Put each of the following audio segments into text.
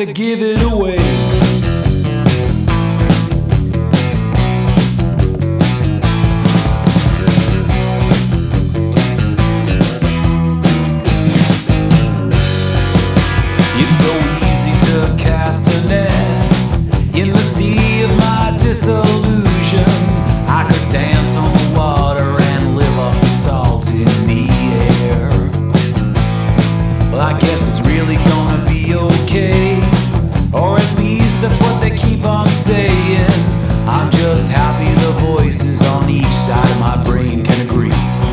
to give it away. It's so easy to cast a net in the sea of my disillusion. I could dance on the water and live off the salt in the air. Well, I guess it's really gonna be okay, or at least that's what they keep on saying. I'm just happy the voices on each side of my brain can agree.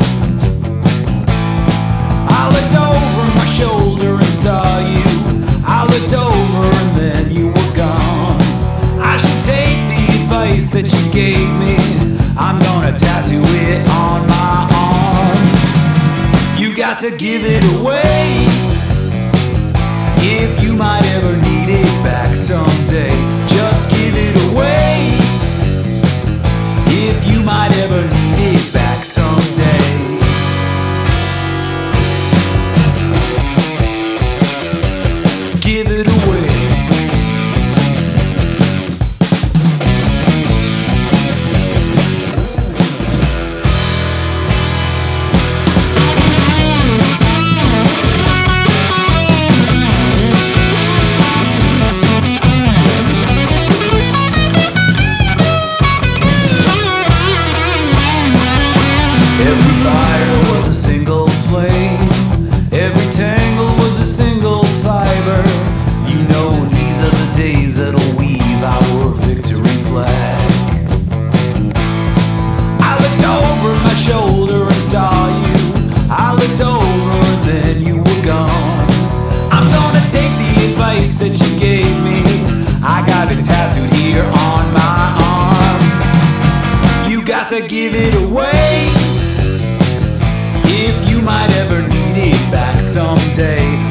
I looked over my shoulder and saw you. I looked over and then you were gone. I should take the advice that you gave me. I'm gonna tattoo it on my arm. You got to give it away, if you might ever need it back someday. Just give it away, if you might ever need it back someday. Give it away. Every fire was a single flame, every tangle was a single fiber. You know these are the days that'll weave our victory flag. I looked over my shoulder and saw you. I looked over and then you were gone. I'm gonna take the advice that you gave me. I got it tattooed here on my arm. You got to give it away, if you might ever need it back someday.